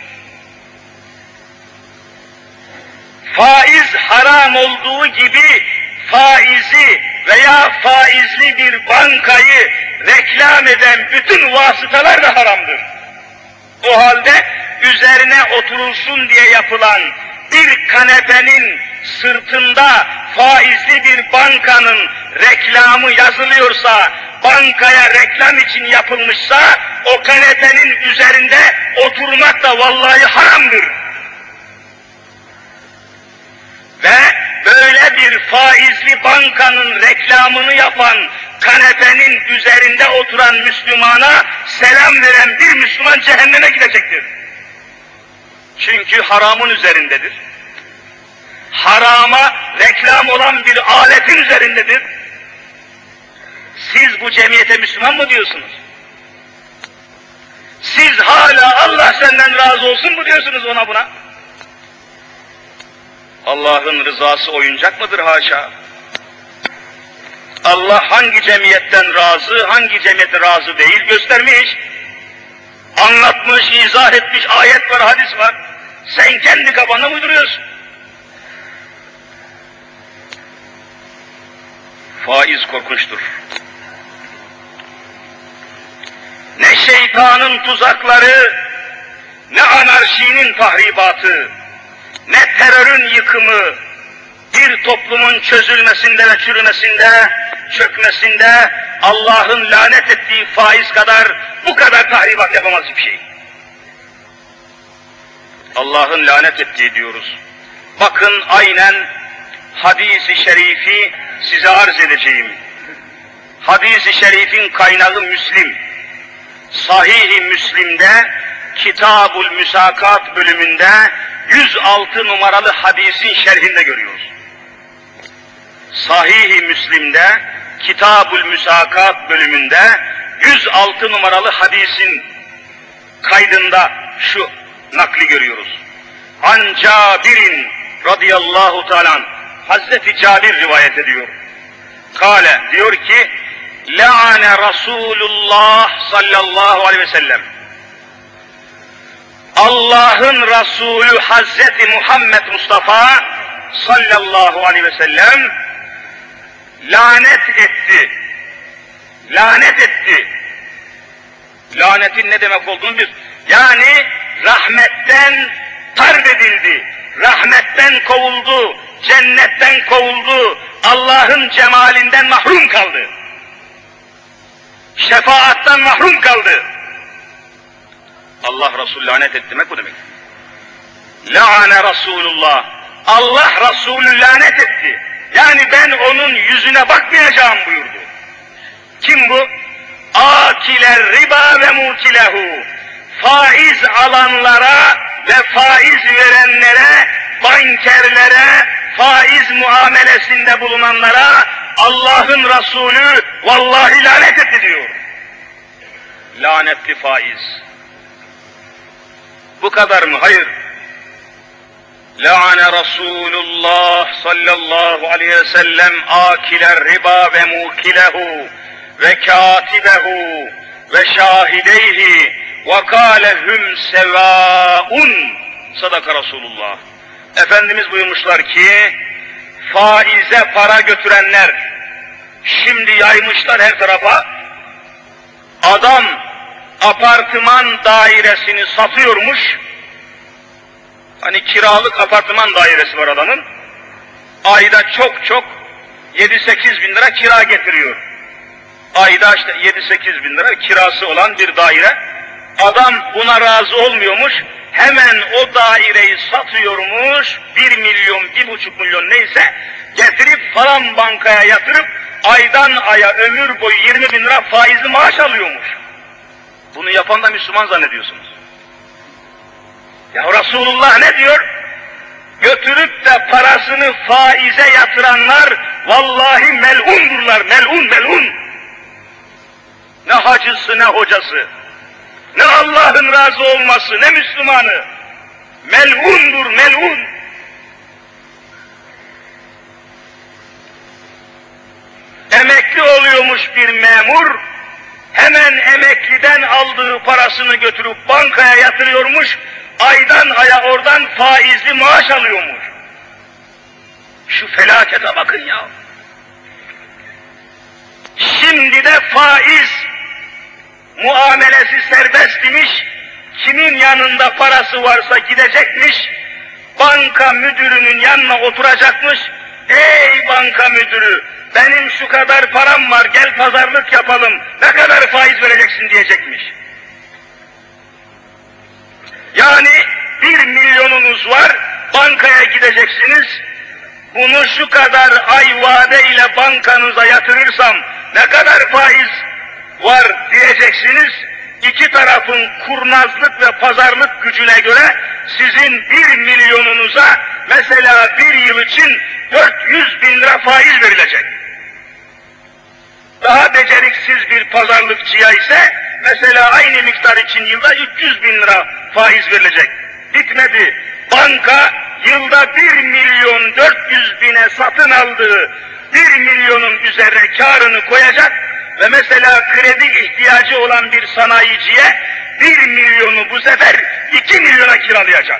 Faiz haram olduğu gibi faizi veya faizli bir bankayı reklam eden bütün vasıtalar da haramdır. O halde üzerine oturulsun diye yapılan bir kanepenin sırtında faizli bir bankanın reklamı yazılıyorsa, bankaya reklam için yapılmışsa, o kanepenin üzerinde oturmak da vallahi haramdır. Ve böyle bir faizli bankanın reklamını yapan, kanepenin üzerinde oturan Müslümana selam veren bir Müslüman cehenneme gidecektir. Çünkü haramın üzerindedir. Harama reklam olan bir aletin üzerindedir. Siz bu cemiyete Müslüman mı diyorsunuz? Siz hala Allah senden razı olsun mu diyorsunuz ona buna? Allah'ın rızası oyuncak mıdır haşa? Allah hangi cemiyetten razı, hangi cemiyete razı değil göstermiş. Anlatmış, izah etmiş, ayet var, hadis var. Sen kendi kafana uyduruyorsun. Faiz korkunçtur. Ne şeytanın tuzakları, ne anarşinin tahribatı, ne terörün yıkımı, bir toplumun çözülmesinde ve çürümesinde, çökmesinde Allah'ın lanet ettiği faiz kadar, bu kadar tahribat yapamaz bir şey. Allah'ın lanet ettiği diyoruz. Bakın aynen hadis-i şerifi size arz edeceğim. Hadis-i şerifin kaynağı Müslim. Sahih-i Müslim'de Kitab-ül Müsakat bölümünde 106 numaralı hadisin şerhinde görüyoruz. Sahih-i Müslim'de Kitab-ül Müsakat bölümünde 106 numaralı hadisin kaydında şu nakli görüyoruz. An Cabir'in radıyallahu teala Hazreti Cabir rivayet ediyor. Kale diyor ki La'ane Resulullah sallallahu aleyhi ve sellem. Allah'ın Resulü Hazreti Muhammed Mustafa sallallahu aleyhi ve sellem lanet etti. Lanet etti. Lanetin ne demek olduğunu biz, yani rahmetten tard edildi, rahmetten kovuldu, cennetten kovuldu, Allah'ın cemalinden mahrum kaldı. Şefaattan mahrum kaldı. Allah Resulü lanet etti demek bu demek. La'ane Resulullah. Allah Resulü lanet etti. Yani ben onun yüzüne bakmayacağım buyurdu. Kim bu? Akiler riba ve mukilehu. Faiz alanlara ve faiz verenlere, bankerlere, faiz muamelesinde bulunanlara Allah'ın Resulü vallahi lanet etti diyor. Lanetli faiz. Bu kadar mı? Hayır. La'ane Resulullah sallallahu aleyhi ve sellem akiler riba ve mukilehu ve katibehu ve şahideyhi ve kâlehum sevâun. Sadaka Resulullah. Efendimiz buyurmuşlar ki faize para götürenler şimdi yaymışlar her tarafa. Adam apartman dairesini satıyormuş. Hani kiralık apartman dairesi var adamın. Ayda çok 7-8 bin lira kira getiriyor. Ayda işte 7-8 bin lira kirası olan bir daire. Adam buna razı olmuyormuş. Hemen o daireyi satıyormuş. 1 milyon, 1,5 milyon neyse getirip falan bankaya yatırıp aydan aya ömür boyu 20 bin lira faizli maaş alıyormuş. Bunu yapan da Müslüman zannediyorsunuz. Ya Resulullah ne diyor? Götürüp de parasını faize yatıranlar vallahi mel'undurlar, mel'un, mel'un. Ne hacısı ne hocası, ne Allah'ın razı olması, ne Müslümanı. Mel'undur, mel'un. Emekli oluyormuş bir memur, hemen emekliden aldığı parasını götürüp bankaya yatırıyormuş, aydan aya oradan faizli maaş alıyormuş. Şu felakete bakın ya. Şimdi de faiz muamelesi serbest imiş, kimin yanında parası varsa gidecekmiş, banka müdürünün yanına oturacakmış, ey banka müdürü, benim şu kadar param var, gel pazarlık yapalım, ne kadar faiz vereceksin diyecekmiş. Yani 1 milyonunuz var, bankaya gideceksiniz, bunu şu kadar ay vadeyle bankanıza yatırırsam ne kadar faiz var diyeceksiniz. İki tarafın kurnazlık ve pazarlık gücüne göre sizin 1 milyonunuza mesela bir yıl için 400 bin lira faiz verilecek. Daha beceriksiz bir pazarlıkçıya ise mesela aynı miktar için yılda 300 bin lira faiz verilecek. Bitmedi. Banka yılda 1 milyon 400 bine satın aldığı 1 milyonun üzerine karını koyacak ve mesela kredi ihtiyacı olan bir sanayiciye 1 milyonu bu sefer 2 milyona kiralayacak.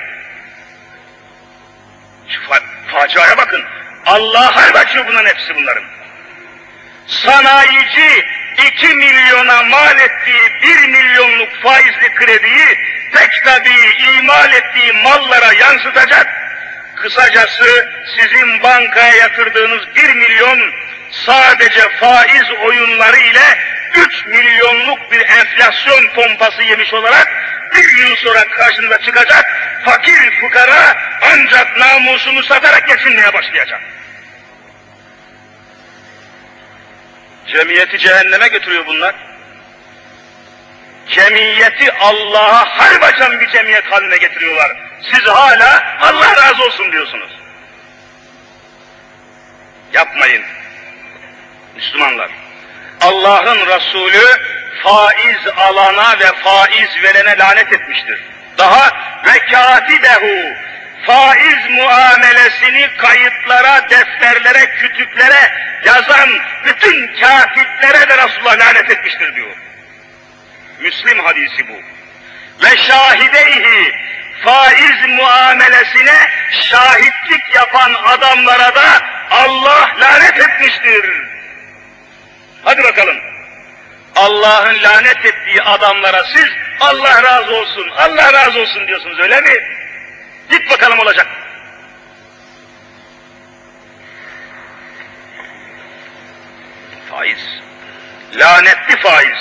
Faciaya bakın. Allah'a harp açıyor bunların hepsi bunların. Sanayici 2 milyona mal ettiği 1 milyonluk faizli krediyi tek tabii imal ettiği mallara yansıtacak. Kısacası sizin bankaya yatırdığınız 1 milyon sadece faiz oyunları ile 3 milyonluk bir enflasyon pompası yemiş olarak bir yıl sonra karşınıza çıkacak, fakir fukara ancak namusunu satarak geçinmeye başlayacak. Cemiyeti cehenneme götürüyor bunlar. Cemiyeti Allah'a harp açan bir cemiyet haline getiriyorlar. Siz hala Allah razı olsun diyorsunuz. Yapmayın. Müslümanlar. Allah'ın Resulü faiz alana ve faiz verene lanet etmiştir. Daha ve katibehu faiz muamelesini kayıtlara, defterlere, kütüklere yazan bütün katiplere de Resulullah lanet etmiştir diyor. Müslim hadisi bu. Ve şahideyhi faiz muamelesine şahitlik yapan adamlara da Allah lanet etmiştir. Hadi bakalım. Allah'ın lanet ettiği adamlara siz Allah razı olsun, Allah razı olsun diyorsunuz öyle mi? Git bakalım olacak. Faiz. Lanetli faiz.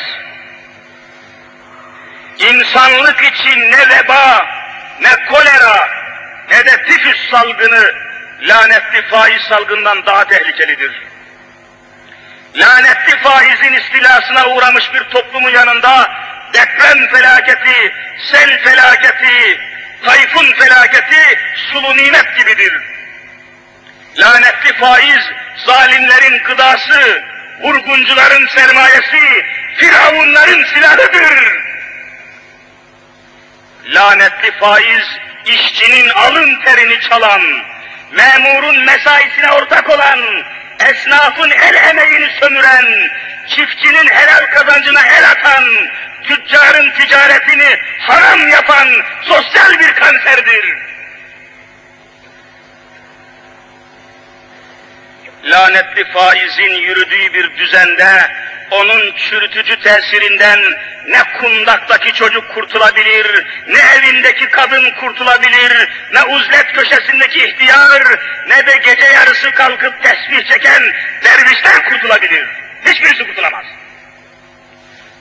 İnsanlık için ne veba, ne kolera, ne de tifüs salgını lanetli faiz salgından daha tehlikelidir. Lanetli faizin istilasına uğramış bir toplumun yanında deprem felaketi, sel felaketi, tayfun felaketi sulu nimet gibidir. Lanetli faiz zalimlerin gıdası, vurguncuların sermayesi, firavunların silahıdır. Lanetli faiz, işçinin alın terini çalan, memurun mesaisine ortak olan, esnafın el emeğini sömüren, çiftçinin helal kazancına el atan, tüccarın ticaretini haram yapan sosyal bir kanserdir. Lanetli faizin yürüdüğü bir düzende, onun çürütücü tesirinden ne kundaktaki çocuk kurtulabilir, ne evindeki kadın kurtulabilir, ne uzlet köşesindeki ihtiyar, ne de gece yarısı kalkıp tesbih çeken dervişler kurtulabilir. Hiçbirisi kurtulamaz.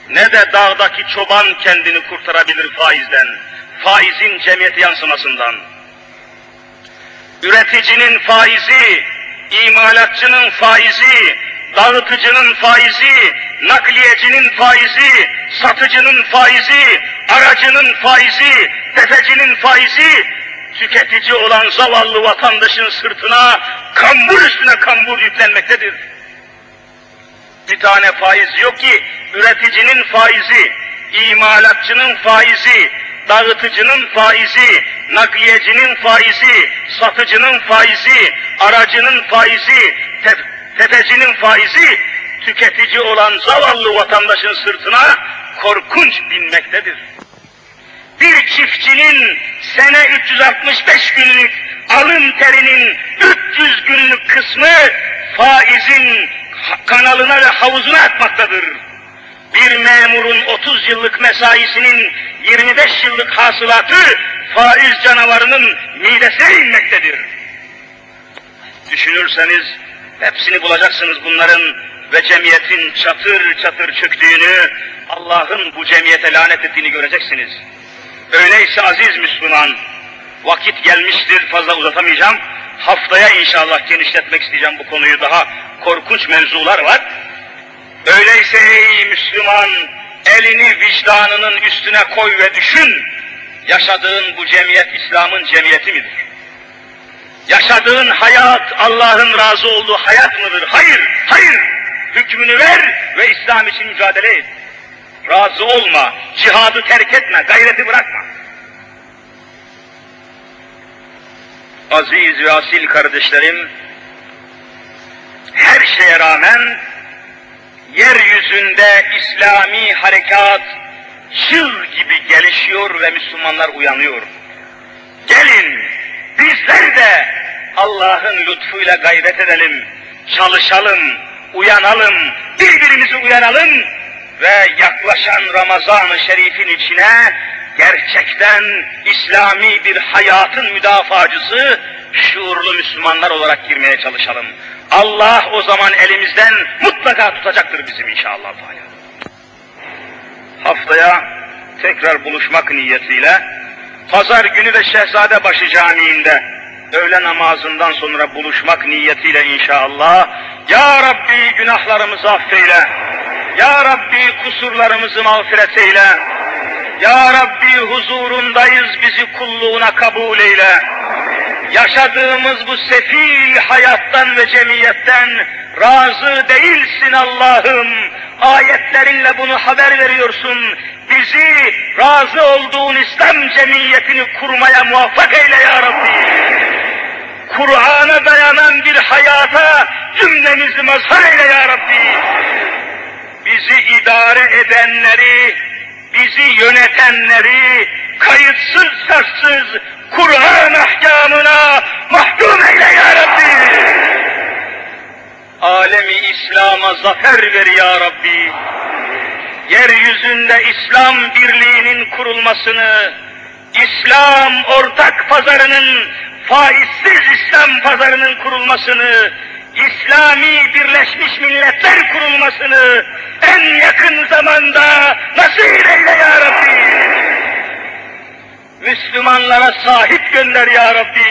ne de dağdaki çoban kendini kurtarabilir faizden, faizin cemiyete yansımasından. Üreticinin faizi, imalatçının faizi, dağıtıcının faizi, nakliyecinin faizi, satıcının faizi, aracının faizi, tefecinin faizi, tüketici olan zavallı vatandaşın sırtına kambur üstüne kambur yüklenmektedir. Bir tane faiz yok ki, üreticinin faizi, imalatçının faizi, dağıtıcının faizi, nakliyecinin faizi, satıcının faizi, aracının faizi, tefecinin faizi, tüketici olan zavallı vatandaşın sırtına korkunç binmektedir. Bir çiftçinin sene 365 günlük alın terinin 300 günlük kısmı faizin kanalına ve havuzuna akmaktadır. Bir memurun 30 yıllık mesaisinin 25 yıllık hasılatı faiz canavarının midesine inmektedir. Düşünürseniz hepsini bulacaksınız bunların ve cemiyetin çatır çatır çöktüğünü, Allah'ın bu cemiyete lanet ettiğini göreceksiniz. Öyleyse aziz Müslüman, vakit gelmiştir, fazla uzatamayacağım. Haftaya inşallah genişletmek isteyeceğim bu konuyu, daha korkunç mevzular var. Öyleyse ey Müslüman, elini vicdanının üstüne koy ve düşün, yaşadığın bu cemiyet İslam'ın cemiyeti midir? Yaşadığın hayat Allah'ın razı olduğu hayat mıdır? Hayır, hayır! Hükmünü ver ve İslam için mücadele et. Razı olma, cihadı terk etme, gayreti bırakma. Aziz ve asil kardeşlerim, her şeye rağmen yeryüzünde İslami harekat çığ gibi gelişiyor ve Müslümanlar uyanıyor. Gelin, bizler de Allah'ın lütfuyla gayret edelim, çalışalım, uyanalım, birbirimizi uyaralım ve yaklaşan Ramazan-ı Şerif'in içine gerçekten İslami bir hayatın müdafacısı, şuurlu Müslümanlar olarak girmeye çalışalım. Allah o zaman elimizden mutlaka tutacaktır bizim inşallah. Haftaya tekrar buluşmak niyetiyle, pazar günü de Şehzadebaşı Camii'nde öğle namazından sonra buluşmak niyetiyle inşallah, Ya Rabbi günahlarımızı affeyle, Ya Rabbi kusurlarımızı mağfiret eyle, Ya Rabbi huzurundayız, bizi kulluğuna kabul eyle. Yaşadığımız bu sefil hayattan ve cemiyetten razı değilsin Allah'ım. Ayetlerinle bunu haber veriyorsun. Bizi razı olduğun İslam cemiyetini kurmaya muvaffak eyle ya Rabbi. Kur'an'a dayanan bir hayata cümlemizi mazhar eyle ya Rabbi. Bizi idare edenleri, bizi yönetenleri kayıtsız şartsız Kur'an ahkamına mahkum eyle ya Rabbi. Alemi İslam'a zafer ver ya Rabbi. Yeryüzünde İslam birliğinin kurulmasını, İslam ortak pazarının, faizsiz İslam pazarının kurulmasını, İslami Birleşmiş Milletler kurulmasını en yakın zamanda nasip eyle ya Rabbi. Müslümanlara sahip gönder ya Rabbi.